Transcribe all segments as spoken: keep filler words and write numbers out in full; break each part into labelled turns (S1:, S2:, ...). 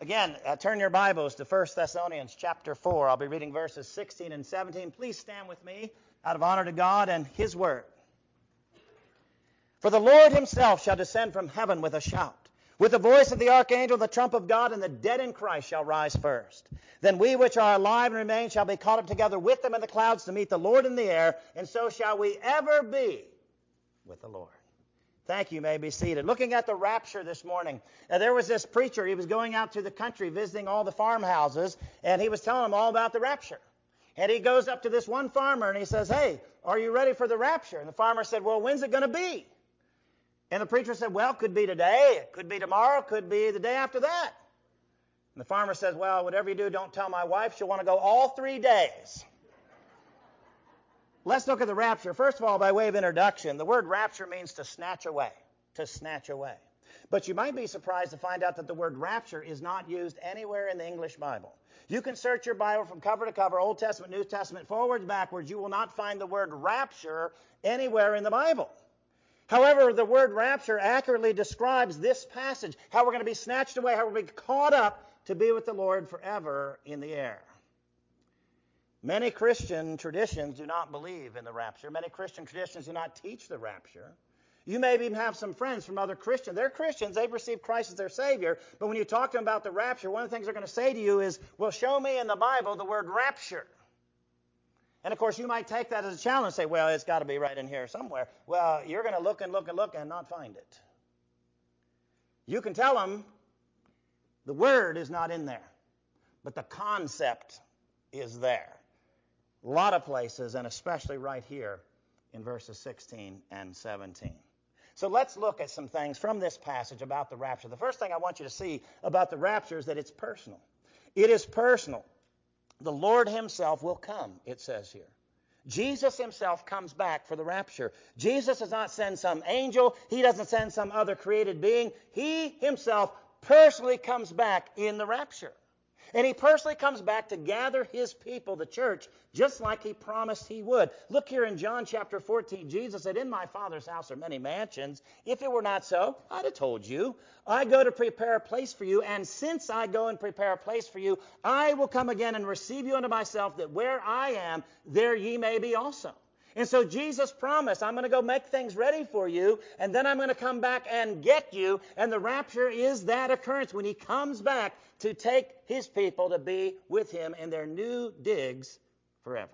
S1: Again, uh, turn your Bibles to First Thessalonians chapter four. I'll be reading verses sixteen and seventeen. Please stand with me out of honor to God and His Word. For the Lord Himself shall descend from heaven with a shout, with the voice of the archangel, the trump of God, and the dead in Christ shall rise first. Then we which are alive and remain shall be caught up together with them in the clouds to meet the Lord in the air, and so shall we ever be with the Lord. Thank you. You may be seated. Looking at the rapture this morning, uh, there was this preacher. He was going out to the country visiting all the farmhouses, and he was telling them all about the rapture. And he goes up to this one farmer, and he says, "Hey, are you ready for the rapture?" And the farmer said, "Well, when's it going to be?" And the preacher said, "Well, it could be today, it could be tomorrow, it could be the day after that." And the farmer says, "Well, whatever you do, don't tell my wife. She'll want to go all three days." Let's look at the rapture. First of all, by way of introduction, the word rapture means to snatch away, to snatch away. But you might be surprised to find out that the word rapture is not used anywhere in the English Bible. You can search your Bible from cover to cover, Old Testament, New Testament, forwards, backwards. You will not find the word rapture anywhere in the Bible. However, the word rapture accurately describes this passage, how we're going to be snatched away, how we're going to be caught up to be with the Lord forever in the air. Many Christian traditions do not believe in the rapture. Many Christian traditions do not teach the rapture. You may even have some friends from other Christians. They're Christians. They've received Christ as their Savior. But when you talk to them about the rapture, one of the things they're going to say to you is, "Well, show me in the Bible the word rapture." And, of course, you might take that as a challenge and say, "Well, it's got to be right in here somewhere." Well, you're going to look and look and look and not find it. You can tell them the word is not in there, but the concept is there. A lot of places, and especially right here in verses sixteen and seventeen. So let's look at some things from this passage about the rapture. The first thing I want you to see about the rapture is that it's personal. It is personal. The Lord Himself will come, it says here. Jesus Himself comes back for the rapture. Jesus does not send some angel. He doesn't send some other created being. He Himself personally comes back in the rapture. And He personally comes back to gather His people, the church, just like He promised He would. Look here in John chapter fourteen. Jesus said, "In my Father's house are many mansions. If it were not so, I'd have told you. I go to prepare a place for you, and since I go and prepare a place for you, I will come again and receive you unto myself, that where I am, there ye may be also." And so Jesus promised, "I'm going to go make things ready for you, and then I'm going to come back and get you." And the rapture is that occurrence when He comes back to take His people to be with Him in their new digs forever.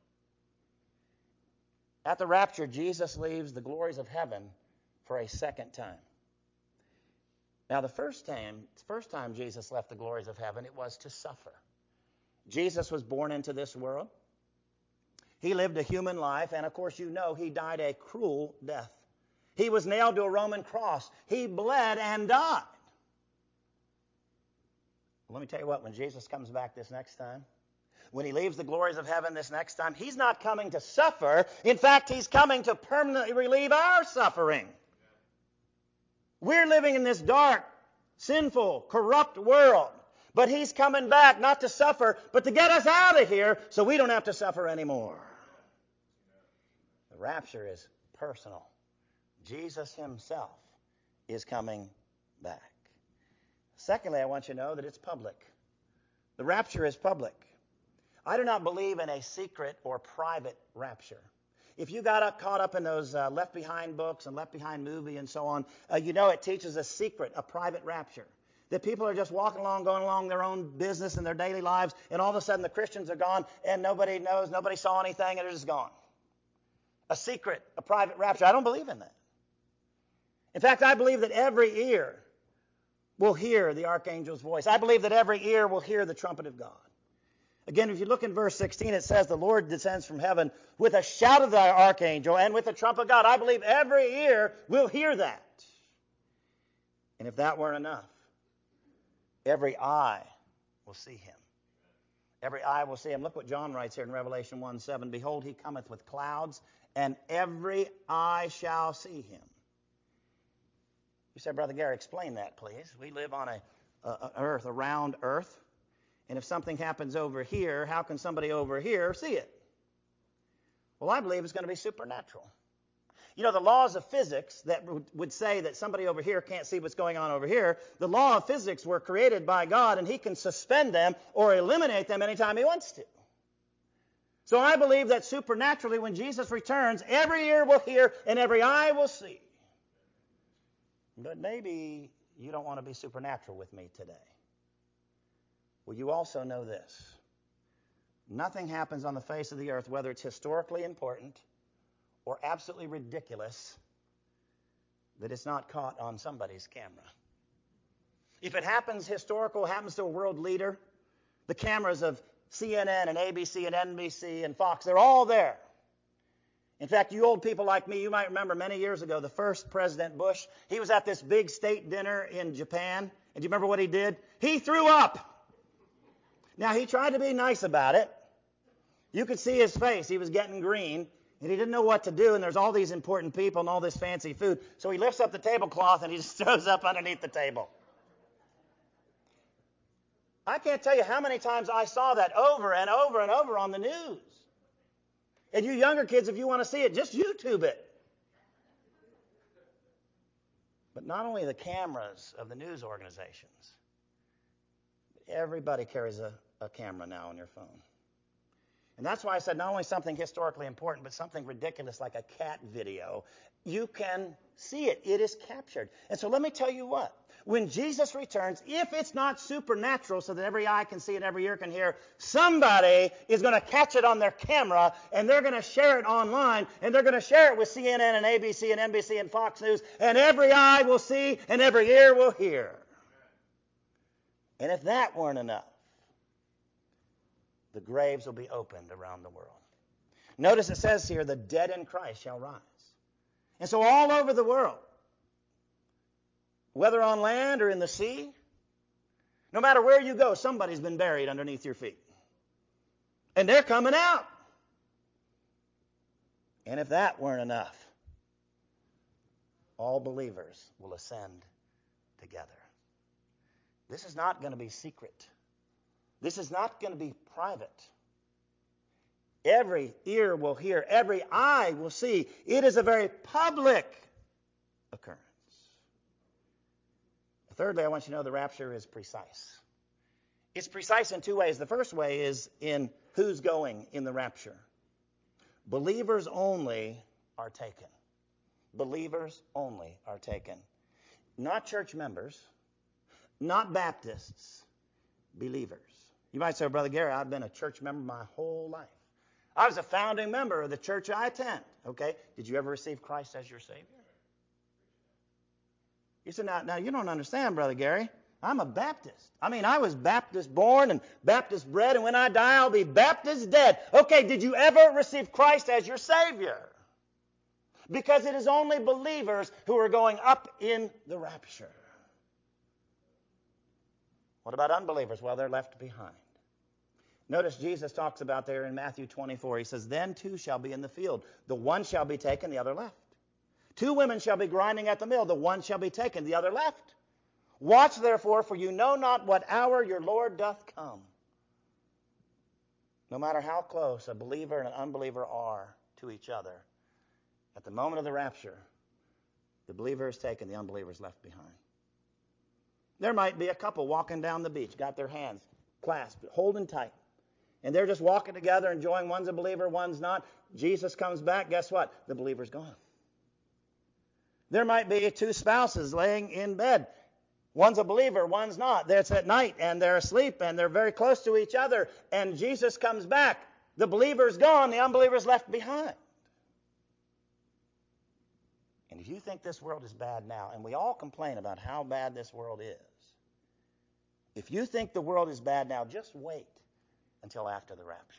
S1: At the rapture, Jesus leaves the glories of heaven for a second time. Now, the first time, the first time Jesus left the glories of heaven, it was to suffer. Jesus was born into this world. He lived a human life, and of course you know He died a cruel death. He was nailed to a Roman cross. He bled and died. Well, let me tell you what, when Jesus comes back this next time, when He leaves the glories of heaven this next time, He's not coming to suffer. In fact, He's coming to permanently relieve our suffering. We're living in this dark, sinful, corrupt world. But He's coming back not to suffer, but to get us out of here so we don't have to suffer anymore. The rapture is personal. Jesus Himself is coming back. Secondly, I want you to know that it's public. The rapture is public. I do not believe in a secret or private rapture. If you got up, caught up in those uh, Left Behind books and Left Behind movie and so on, uh, you know it teaches a secret, a private rapture. That people are just walking along, going along their own business and their daily lives, and all of a sudden the Christians are gone, and nobody knows, nobody saw anything, and they're just gone. A secret, a private rapture. I don't believe in that. In fact, I believe that every ear will hear the archangel's voice. I believe that every ear will hear the trumpet of God. Again, if you look in verse sixteen, it says, "The Lord descends from heaven with a shout of the archangel and with the trump of God." I believe every ear will hear that. And if that weren't enough, every eye will see Him. Every eye will see Him. Look what John writes here in Revelation one seven. "Behold, He cometh with clouds, and every eye shall see Him." You say, "Brother Gary, explain that, please. We live on a, a, a earth, a round earth. And if something happens over here, how can somebody over here see it?" Well, I believe it's going to be supernatural. You know, the laws of physics that would say that somebody over here can't see what's going on over here, the law of physics were created by God, and he can suspend them or eliminate them anytime he wants to. So I believe that supernaturally when Jesus returns, every ear will hear and every eye will see. But maybe you don't want to be supernatural with me today. Well, you also know this. Nothing happens on the face of the earth, whether it's historically important or absolutely ridiculous, that it's not caught on somebody's camera. If it happens historical, happens to a world leader, the cameras of C N N and A B C and N B C and Fox, they're all there. In fact, you old people like me, you might remember many years ago, the first President Bush, he was at this big state dinner in Japan. And do you remember what he did? He threw up. Now, he tried to be nice about it. You could see his face. He was getting green, and he didn't know what to do, and there's all these important people and all this fancy food. So he lifts up the tablecloth, and he just throws up underneath the table. I can't tell you how many times I saw that over and over and over on the news. And you younger kids, if you want to see it, just YouTube it. But not only the cameras of the news organizations, everybody carries a, a camera now on your phone. And that's why I said not only something historically important, but something ridiculous like a cat video. You can see it. It is captured. And so let me tell you what. When Jesus returns, if it's not supernatural so that every eye can see it, every ear can hear, somebody is going to catch it on their camera, and they're going to share it online, and they're going to share it with C N N and A B C and N B C and Fox News, and every eye will see and every ear will hear. And if that weren't enough, the graves will be opened around the world. Notice it says here, the dead in Christ shall rise. And so all over the world, whether on land or in the sea, no matter where you go, somebody's been buried underneath your feet. And they're coming out. And if that weren't enough, all believers will ascend together. This is not going to be secret. This is not going to be private. Every ear will hear. Every eye will see. It is a very public occurrence. Thirdly, I want you to know the rapture is precise. It's precise in two ways. The first way is in who's going in the rapture. Believers only are taken. Believers only are taken. Not church members, not Baptists, believers. You might say, Brother Gary, I've been a church member my whole life. I was a founding member of the church I attend. Okay, did you ever receive Christ as your Savior? You said, now, now you don't understand, Brother Gary. I'm a Baptist. I mean, I was Baptist born and Baptist bred, and when I die, I'll be Baptist dead. Okay, did you ever receive Christ as your Savior? Because it is only believers who are going up in the rapture. What about unbelievers? Well, they're left behind. Notice Jesus talks about there in Matthew twenty-four. He says, then two shall be in the field. The one shall be taken, the other left. Two women shall be grinding at the mill. The one shall be taken, the other left. Watch therefore, for you know not what hour your Lord doth come. No matter how close a believer and an unbeliever are to each other, at the moment of the rapture, the believer is taken, the unbeliever is left behind. There might be a couple walking down the beach, got their hands clasped, holding tight. And they're just walking together, enjoying. One's a believer, one's not. Jesus comes back, guess what? The believer's gone. There might be two spouses laying in bed. One's a believer, one's not. It's at night, and they're asleep, and they're very close to each other. And Jesus comes back. The believer's gone, the unbeliever's left behind. And if you think this world is bad now, and we all complain about how bad this world is, if you think the world is bad now, just wait until after the rapture.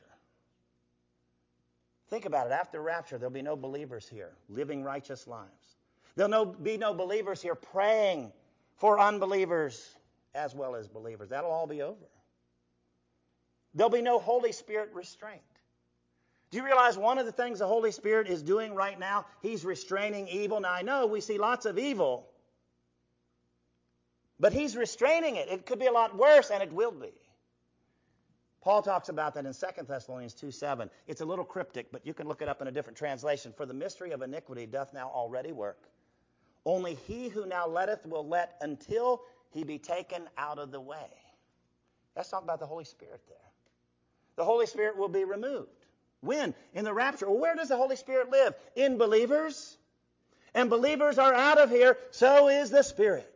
S1: Think about it. After the rapture, there'll be no believers here living righteous lives. There'll no, be no believers here praying for unbelievers as well as believers. That'll all be over. There'll be no Holy Spirit restraint. Do you realize one of the things the Holy Spirit is doing right now? He's restraining evil. Now, I know we see lots of evil, but he's restraining it. It could be a lot worse, and it will be. Paul talks about that in Second Thessalonians two seven. It's a little cryptic, but you can look it up in a different translation. For the mystery of iniquity doth now already work. Only he who now letteth will let until he be taken out of the way. That's talking about the Holy Spirit there. The Holy Spirit will be removed. When? In the rapture. Well, where does the Holy Spirit live? In believers. And believers are out of here, so is the Spirit.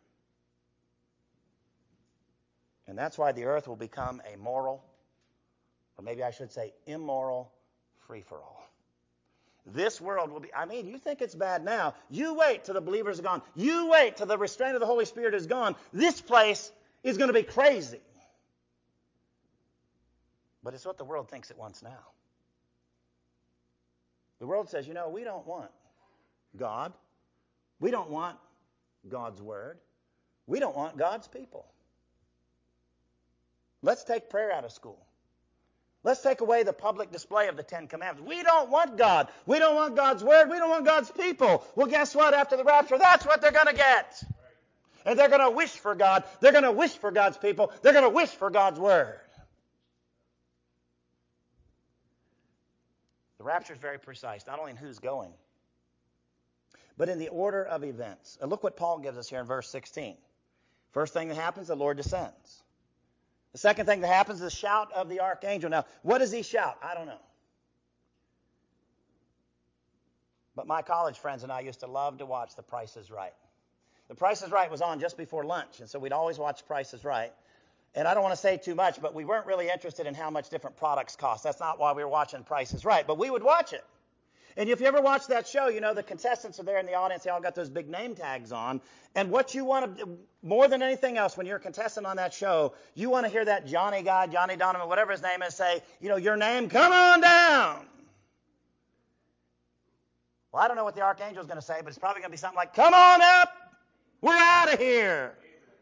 S1: And that's why the earth will become a moral, or maybe I should say immoral, free-for-all. This world will be, I mean, you think it's bad now. You wait till the believers are gone. You wait till the restraint of the Holy Spirit is gone. This place is going to be crazy. But it's what the world thinks it wants now. The world says, you know, we don't want God. We don't want God's Word. We don't want God's people. Let's take prayer out of school. Let's take away the public display of the Ten Commandments. We don't want God. We don't want God's Word. We don't want God's people. Well, guess what? After the rapture, that's what they're going to get. And they're going to wish for God. They're going to wish for God's people. They're going to wish for God's Word. The rapture is very precise, not only in who's going, but in the order of events. And look what Paul gives us here in verse sixteen. First thing that happens, the Lord descends. The second thing that happens is the shout of the archangel. Now, what does he shout? I don't know. But my college friends and I used to love to watch The Price is Right. The Price is Right was on just before lunch, and so we'd always watch Price is Right. And I don't want to say too much, but we weren't really interested in how much different products cost. That's not why we were watching Price is Right, but we would watch it. And if you ever watch that show, you know the contestants are there in the audience. They all got those big name tags on. And what you want to, more than anything else, when you're a contestant on that show, you want to hear that Johnny guy, Johnny Donovan, whatever his name is, say, you know, your name, come on down. Well, I don't know what the archangel's going to say, but it's probably going to be something like, come on up. We're out of here.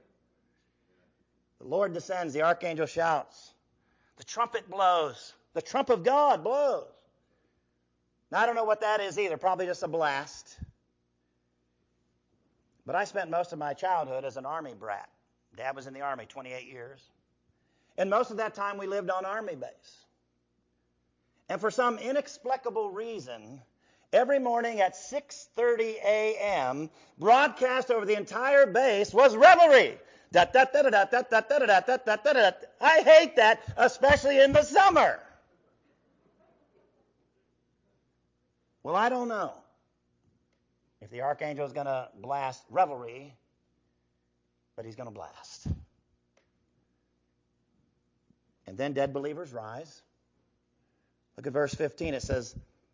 S1: The Lord descends. The archangel shouts. The trumpet blows. The trump of God blows. Now, I don't know what that is either. Probably just a blast. But I spent most of my childhood as an Army brat. Dad was in the Army twenty-eight years. And most of that time we lived on Army base. And for some inexplicable reason, every morning at six thirty a.m., broadcast over the entire base was revelry. I hate that, especially in the summer. Well, I don't know if the archangel is going to blast revelry, but he's going to blast. And then dead believers rise. Look at verse fifteen. It says,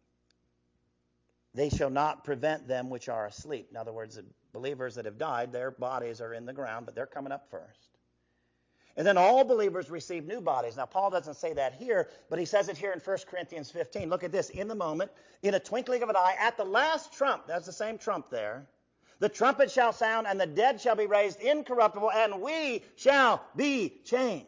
S1: they shall not prevent them which are asleep. In other words, the believers that have died, their bodies are in the ground, but they're coming up first. And then all believers receive new bodies. Now, Paul doesn't say that here, but he says it here in First Corinthians fifteen. Look at this. In the moment, in a twinkling of an eye, at the last trump, that's the same trump there, the trumpet shall sound, and the dead shall be raised incorruptible, and we shall be changed.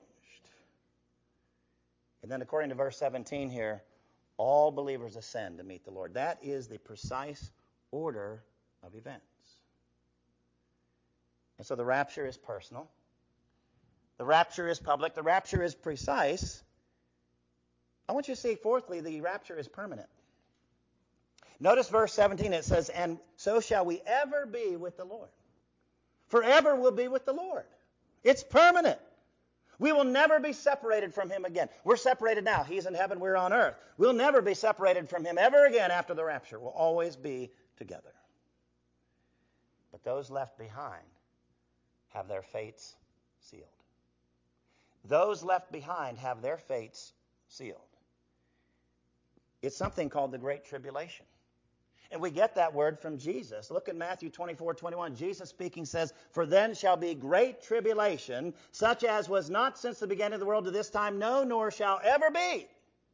S1: And then according to verse seventeen here, all believers ascend to meet the Lord. That is the precise order of events. And so the rapture is personal. The rapture is public. The rapture is precise. I want you to see, fourthly, the rapture is permanent. Notice verse seventeen. It says, and so shall we ever be with the Lord. Forever we'll be with the Lord. It's permanent. We will never be separated from him again. We're separated now. He's in heaven. We're on earth. We'll never be separated from him ever again after the rapture. We'll always be together. But those left behind have their fates sealed. Those left behind have their fates sealed. It's something called the Great Tribulation. And we get that word from Jesus. Look at Matthew twenty-four twenty-one. Jesus speaking says, for then shall be great tribulation, such as was not since the beginning of the world to this time, no, nor shall ever be.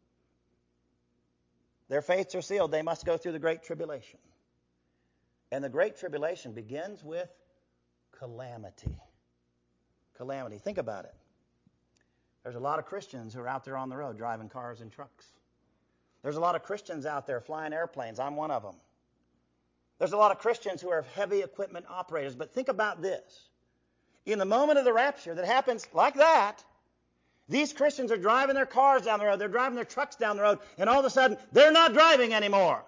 S1: Their fates are sealed. They must go through the Great Tribulation. And the Great Tribulation begins with calamity. Calamity. Think about it. There's a lot of Christians who are out there on the road driving cars and trucks. There's a lot of Christians out there flying airplanes. I'm one of them. There's a lot of Christians who are heavy equipment operators. But think about this. In the moment of the rapture that happens like that, These Christians are driving their cars down the road. They're driving their trucks down the road. And all of a sudden, they're not driving anymore.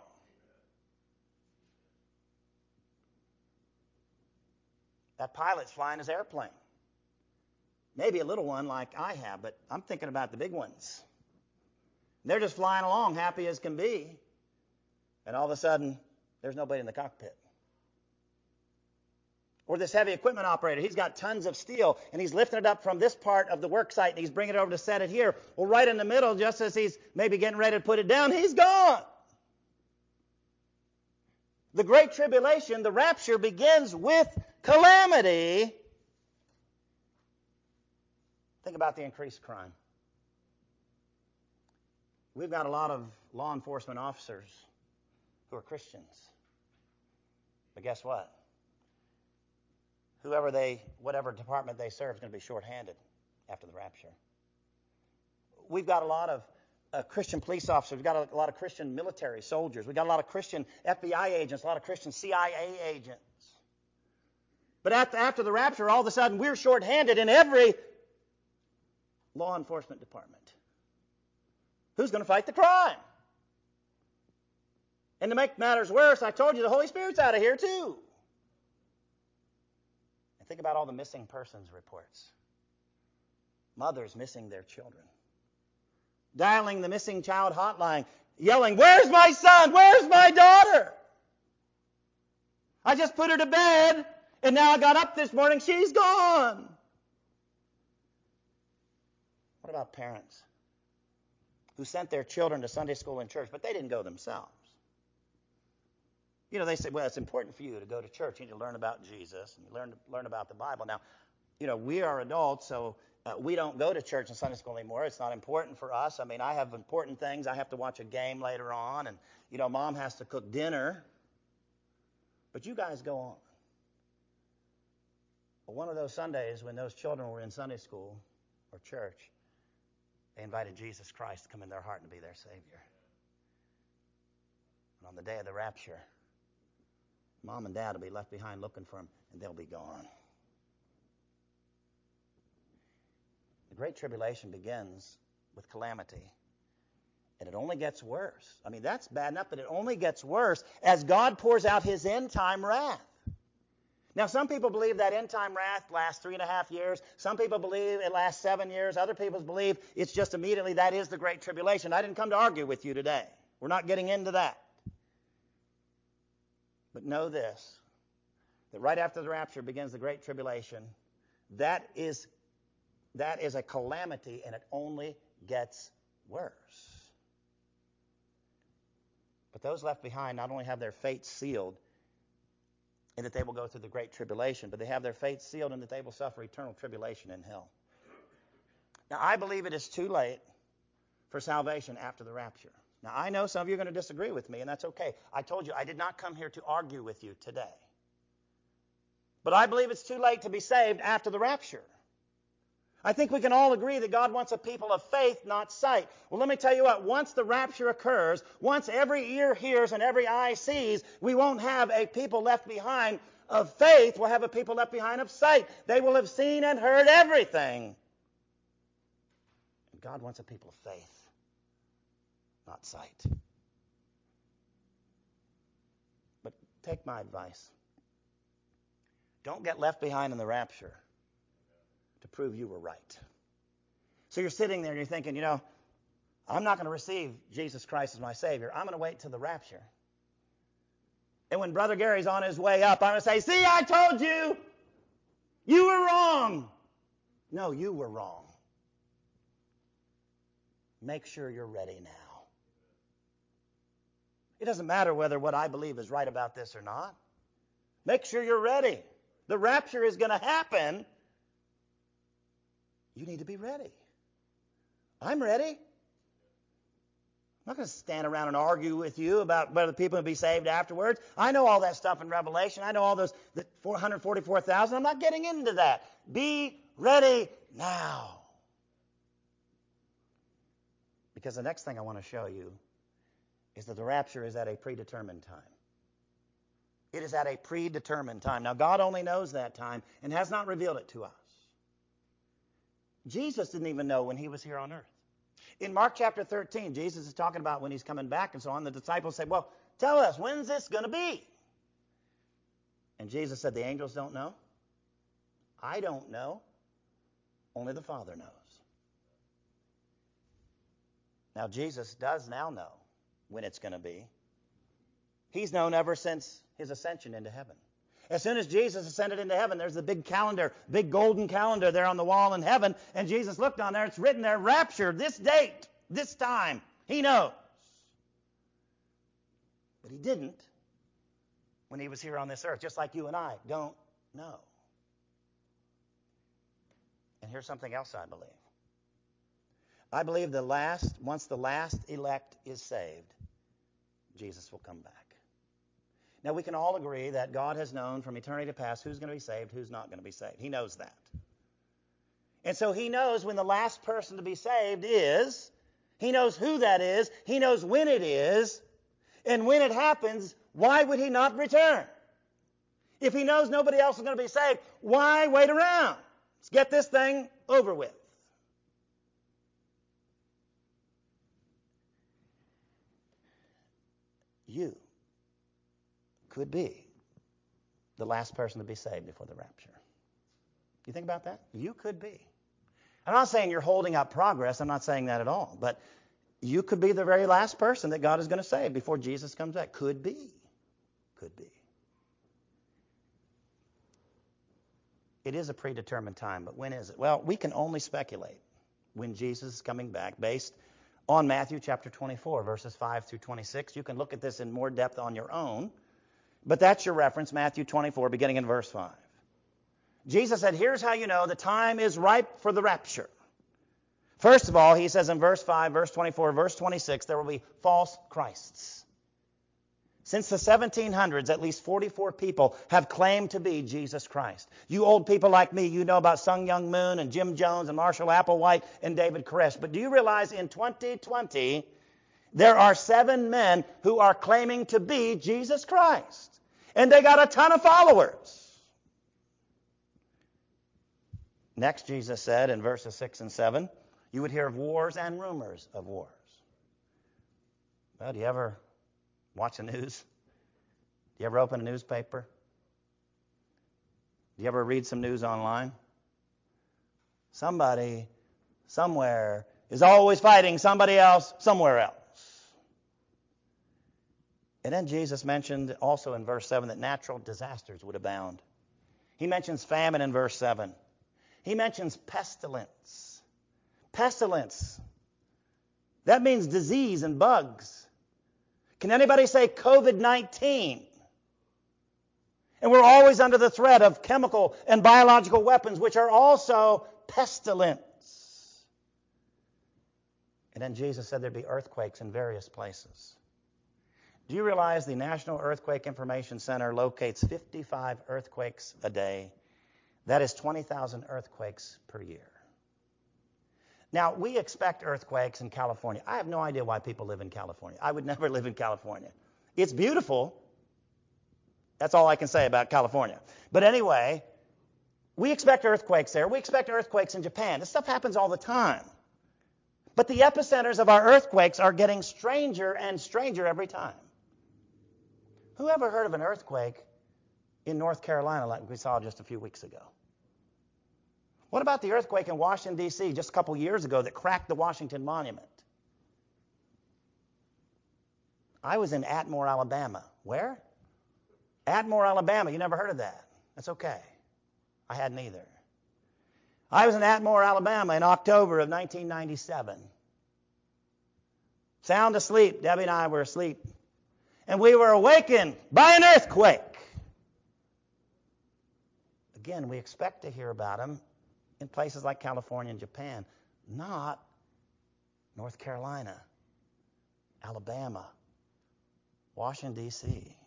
S1: That pilot's flying his airplane. Maybe a little one like I have, but I'm thinking about the big ones. They're just flying along, happy as can be. And all of a sudden, there's nobody in the cockpit. Or this heavy equipment operator, he's got tons of steel, and he's lifting it up from this part of the work site, and he's bringing it over to set it here. Well, right in the middle, just as he's maybe getting ready to put it down, he's gone. The Great Tribulation, the rapture, begins with calamity. Think about the increased crime. We've got a lot of law enforcement officers who are Christians. But guess what? Whoever they, whatever department they serve is going to be shorthanded after the rapture. We've got a lot of uh, Christian police officers. We've got a, a lot of Christian military soldiers. We've got a lot of Christian F B I agents, a lot of Christian C I A agents. But after, after the rapture, all of a sudden, we're shorthanded in every law enforcement department. Who's going to fight the crime? And to make matters worse, I told you the Holy Spirit's out of here too. And think about all the missing persons reports. Mothers missing their children. Dialing the missing child hotline, yelling, "Where's my son? Where's my daughter? I just put her to bed, and now I got up this morning, she's gone." What about parents who sent their children to Sunday school and church, but they didn't go themselves? You know, they say, well, it's important for you to go to church. You need to learn about Jesus and learn learn about the Bible. Now, you know, we are adults, so uh, we don't go to church and Sunday school anymore. It's not important for us. I mean, I have important things. I have to watch a game later on, and, you know, Mom has to cook dinner. But you guys go on. Well, one of those Sundays when those children were in Sunday school or church, they invited Jesus Christ to come in their heart and be their Savior. And on the day of the rapture, Mom and Dad will be left behind looking for them, and they'll be gone. The Great Tribulation begins with calamity, and it only gets worse. I mean, that's bad enough, but it only gets worse as God pours out His end-time wrath. Now, some people believe that end-time wrath lasts three and a half years. Some people believe it lasts seven years. Other people believe it's just immediately. That is the Great Tribulation. I didn't come to argue with you today. We're not getting into that. But know this, that right after the rapture begins the Great Tribulation. That is, that is a calamity, and it only gets worse. But those left behind not only have their fate sealed, in that they will go through the Great Tribulation, but they have their fate sealed in that they will suffer eternal tribulation in hell. Now, I believe it is too late for salvation after the rapture. Now, I know some of you are going to disagree with me, and that's okay. I told you I did not come here to argue with you today. But I believe it's too late to be saved after the rapture. I think we can all agree that God wants a people of faith, not sight. Well, let me tell you what. Once the rapture occurs, once every ear hears and every eye sees, we won't have a people left behind of faith. We'll have a people left behind of sight. They will have seen and heard everything. And God wants a people of faith, not sight. But take my advice. Don't get left behind in the rapture to prove you were right. So you're sitting there and you're thinking, you know, I'm not going to receive Jesus Christ as my Savior. I'm going to wait till the rapture. And when Brother Gary's on his way up, I'm going to say, see, I told you, you were wrong. No, you were wrong. Make sure you're ready now. It doesn't matter whether what I believe is right about this or not. Make sure you're ready. The rapture is going to happen. You need to be ready. I'm ready. I'm not going to stand around and argue with you about whether people will be saved afterwards. I know all that stuff in Revelation. I know all those the four hundred forty-four thousand. I'm not getting into that. Be ready now. Because the next thing I want to show you is that the rapture is at a predetermined time. It is at a predetermined time. Now, God only knows that time and has not revealed it to us. Jesus didn't even know when he was here on earth. In Mark chapter thirteen, Jesus is talking about when he's coming back and so on. The disciples say, well, tell us, when's this going to be? And Jesus said, the angels don't know. I don't know. Only the Father knows. Now, Jesus does now know when it's going to be. He's known ever since his ascension into heaven. As soon as Jesus ascended into heaven, there's a big calendar, big golden calendar there on the wall in heaven. And Jesus looked on there. It's written there, rapture, this date, this time. He knows. But he didn't when he was here on this earth, just like you and I don't know. And here's something else I believe. I believe the last, once the last elect is saved, Jesus will come back. Now, we can all agree that God has known from eternity past who's going to be saved, who's not going to be saved. He knows that. And so he knows when the last person to be saved is. He knows who that is. He knows when it is. And when it happens, why would he not return? If he knows nobody else is going to be saved, why wait around? Let's get this thing over with. You could be the last person to be saved before the rapture. You think about that? You could be. I'm not saying you're holding up progress. I'm not saying that at all. But you could be the very last person that God is going to save before Jesus comes back. Could be. Could be. It is a predetermined time, but when is it? Well, we can only speculate when Jesus is coming back based on Matthew chapter twenty-four, verses five through twenty-six. You can look at this in more depth on your own, but that's your reference, Matthew twenty-four, beginning in verse five. Jesus said, here's how you know the time is ripe for the rapture. First of all, he says in verse five, verse twenty-four, verse twenty-six, there will be false Christs. Since the seventeen hundreds, at least forty-four people have claimed to be Jesus Christ. You old people like me, you know about Sung Young Moon and Jim Jones and Marshall Applewhite and David Koresh. But do you realize in twenty twenty, there are seven men who are claiming to be Jesus Christ? And they got a ton of followers. Next, Jesus said in verses six and seven, you would hear of wars and rumors of wars. Well, do you ever watch the news? Do you ever open a newspaper? Do you ever read some news online? Somebody, somewhere, is always fighting somebody else somewhere else. And then Jesus mentioned also in verse seven that natural disasters would abound. He mentions famine in verse seven. He mentions pestilence. Pestilence. That means disease and bugs. Can anybody say covid nineteen? And we're always under the threat of chemical and biological weapons, which are also pestilence. And then Jesus said there'd be earthquakes in various places. Do you realize the National Earthquake Information Center locates fifty-five earthquakes a day? That is twenty thousand earthquakes per year. Now, we expect earthquakes in California. I have no idea why people live in California. I would never live in California. It's beautiful. That's all I can say about California. But anyway, we expect earthquakes there. We expect earthquakes in Japan. This stuff happens all the time. But the epicenters of our earthquakes are getting stranger and stranger every time. Who ever heard of an earthquake in North Carolina like we saw just a few weeks ago? What about the earthquake in Washington, D C just a couple years ago that cracked the Washington Monument? I was in Atmore, Alabama. Where? Atmore, Alabama. You never heard of that. That's okay. I hadn't either. I was in Atmore, Alabama in October of nineteen ninety-seven. Sound asleep. Debbie and I were asleep. And we were awakened by an earthquake. Again, we expect to hear about them in places like California and Japan, not North Carolina, Alabama, Washington, D C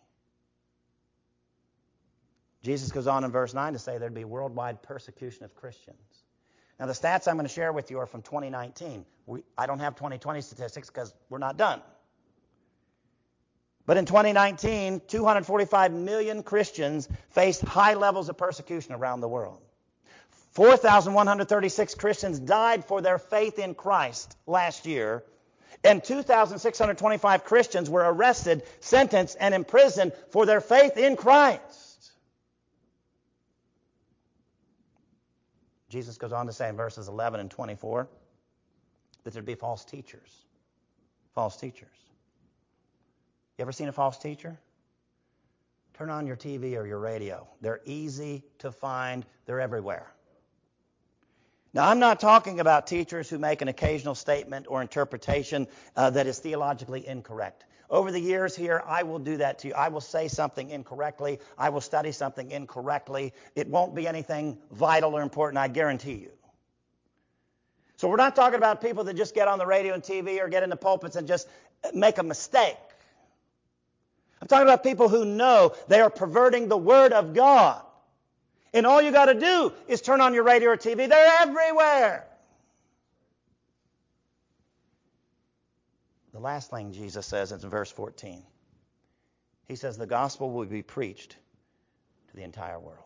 S1: Jesus goes on in verse nine to say there'd be worldwide persecution of Christians. Now, the stats I'm going to share with you are from twenty nineteen. We, I don't have twenty twenty statistics because we're not done. But in twenty nineteen, two hundred forty-five million Christians faced high levels of persecution around the world. four thousand one hundred thirty-six Christians died for their faith in Christ last year, and two thousand six hundred twenty-five Christians were arrested, sentenced, and imprisoned for their faith in Christ. Jesus goes on to say in verses eleven and twenty-four that there'd be false teachers. False teachers. You ever seen a false teacher? Turn on your T V or your radio. They're easy to find. They're everywhere. Now, I'm not talking about teachers who make an occasional statement or interpretation uh, that is theologically incorrect. Over the years here, I will do that to you. I will say something incorrectly. I will study something incorrectly. It won't be anything vital or important, I guarantee you. So we're not talking about people that just get on the radio and T V or get in the pulpits and just make a mistake. I'm talking about people who know they are perverting the Word of God. And all you got to do is turn on your radio or T V. They're everywhere. The last thing Jesus says is in verse fourteen. He says the gospel will be preached to the entire world.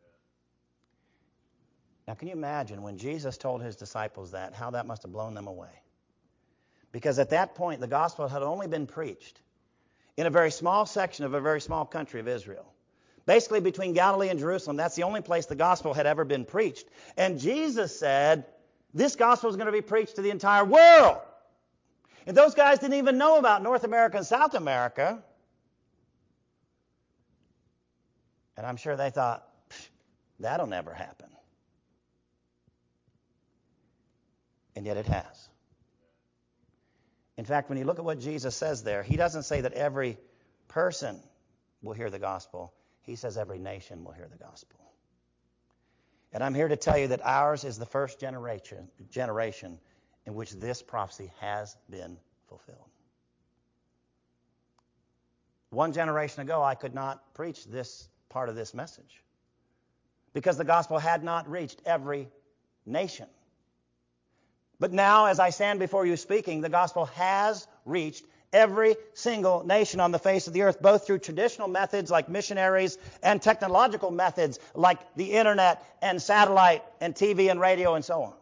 S1: Now, can you imagine when Jesus told his disciples that, how that must have blown them away? Because at that point, the gospel had only been preached in a very small section of a very small country of Israel. Basically, between Galilee and Jerusalem, that's the only place the gospel had ever been preached. And Jesus said, this gospel is going to be preached to the entire world. And those guys didn't even know about North America and South America. And I'm sure they thought, that'll never happen. And yet it has. In fact, when you look at what Jesus says there, he doesn't say that every person will hear the gospel. He says every nation will hear the gospel. And I'm here to tell you that ours is the first generation, generation in which this prophecy has been fulfilled. One generation ago, I could not preach this part of this message because the gospel had not reached every nation. But now, as I stand before you speaking, the gospel has reached every single nation on the face of the earth, both through traditional methods like missionaries and technological methods like the internet and satellite and T V and radio and so on.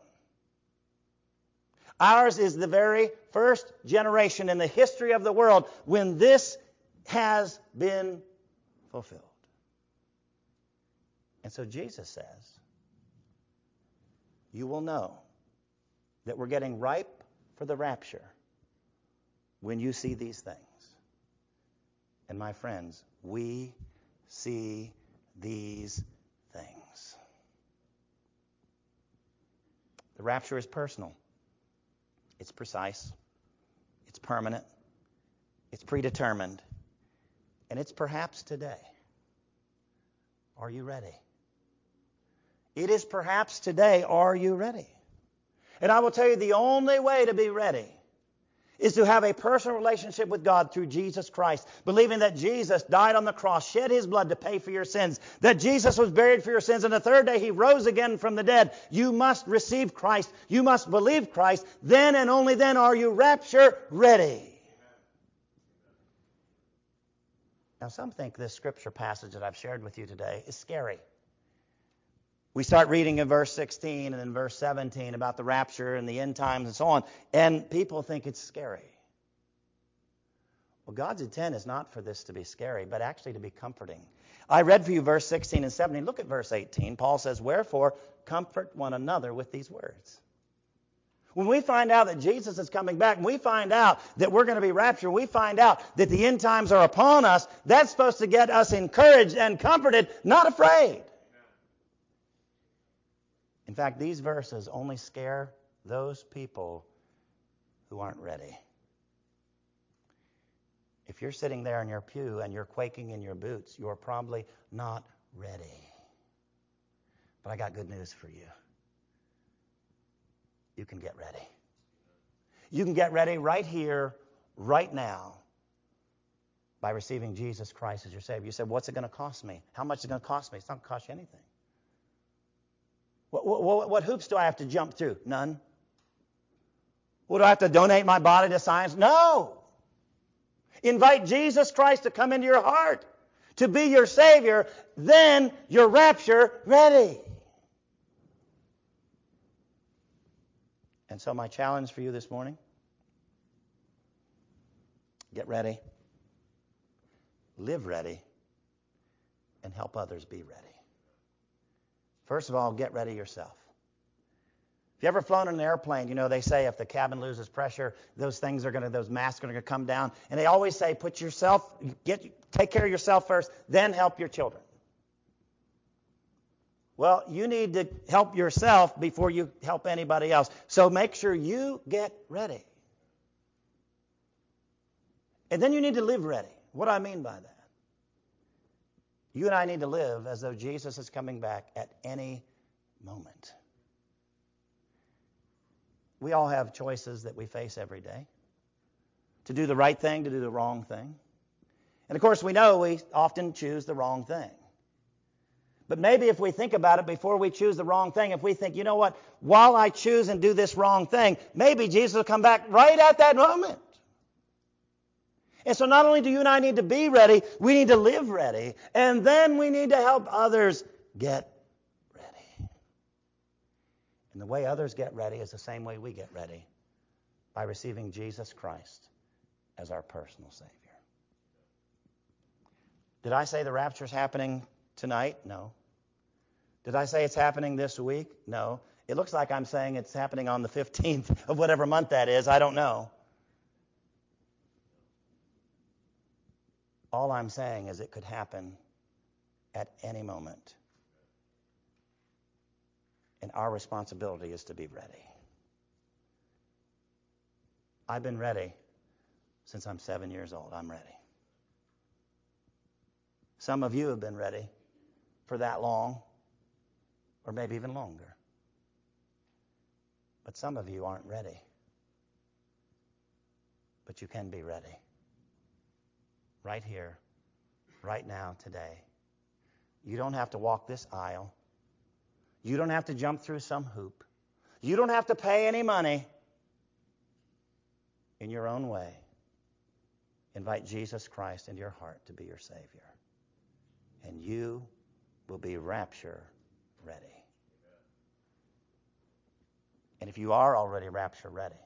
S1: Ours is the very first generation in the history of the world when this has been fulfilled. And so Jesus says, you will know that we're getting ripe for the rapture when you see these things. And my friends, we see these things. The rapture is personal. It's precise. It's permanent. It's predetermined. And it's perhaps today. Are you ready? It is perhaps today. Are you ready? And I will tell you the only way to be ready is to have a personal relationship with God through Jesus Christ, believing that Jesus died on the cross, shed his blood to pay for your sins, that Jesus was buried for your sins, and the third day he rose again from the dead. You must receive Christ. You must believe Christ. Then and only then are you rapture ready. Now, some think this scripture passage that I've shared with you today is scary. We start reading in verse sixteen and in verse seventeen about the rapture and the end times and so on, and people think it's scary. Well, God's intent is not for this to be scary, but actually to be comforting. I read for you verse sixteen and seventeen. Look at verse eighteen. Paul says, wherefore, comfort one another with these words. When we find out that Jesus is coming back, and we find out that we're going to be raptured, we find out that the end times are upon us, that's supposed to get us encouraged and comforted, not afraid. In fact, these verses only scare those people who aren't ready. If you're sitting there in your pew and you're quaking in your boots, you're probably not ready. But I got good news for you. You can get ready. You can get ready right here, right now, by receiving Jesus Christ as your Savior. You said, what's it going to cost me? How much is it going to cost me? It's not going to cost you anything. What, what, what hoops do I have to jump through? None. What, do I have to donate my body to science? No. Invite Jesus Christ to come into your heart, to be your Savior, then you're rapture ready. And so my challenge for you this morning, get ready, live ready, and help others be ready. First of all, get ready yourself. If you ever flown in an airplane, you know they say if the cabin loses pressure, those things are going to, those masks are going to come down. And they always say, put yourself, get, take care of yourself first, then help your children. Well, you need to help yourself before you help anybody else. So make sure you get ready. And then you need to live ready. What do I mean by that? You and I need to live as though Jesus is coming back at any moment. We all have choices that we face every day. To do the right thing, to do the wrong thing. And of course, we know we often choose the wrong thing. But maybe if we think about it before we choose the wrong thing, if we think, you know what, while I choose and do this wrong thing, maybe Jesus will come back right at that moment. And so not only do you and I need to be ready, we need to live ready. And then we need to help others get ready. And the way others get ready is the same way we get ready, by receiving Jesus Christ as our personal Savior. Did I say the rapture is happening tonight? No. Did I say it's happening this week? No. It looks like I'm saying it's happening on the fifteenth of whatever month that is. I don't know. All I'm saying is it could happen at any moment. And our responsibility is to be ready. I've been ready since I'm seven years old. I'm ready. Some of you have been ready for that long, or maybe even longer. But some of you aren't ready. But you can be ready. Right here, right now, today. You don't have to walk this aisle. You don't have to jump through some hoop. You don't have to pay any money. In your own way, invite Jesus Christ into your heart to be your Savior. And you will be rapture ready. And if you are already rapture ready,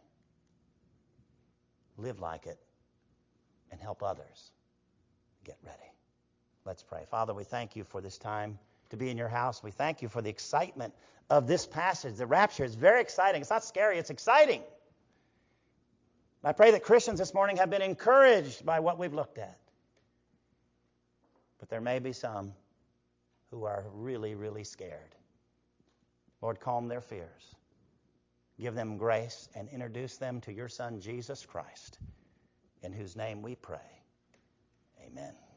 S1: live like it and help others get ready. Let's pray. Father, we thank you for this time to be in your house. We thank you for the excitement of this passage. The rapture is very exciting. It's not scary, it's exciting. I pray that Christians this morning have been encouraged by what we've looked at. But there may be some who are really, really scared. Lord, calm their fears. Give them grace and introduce them to your Son, Jesus Christ, in whose name we pray. Amen.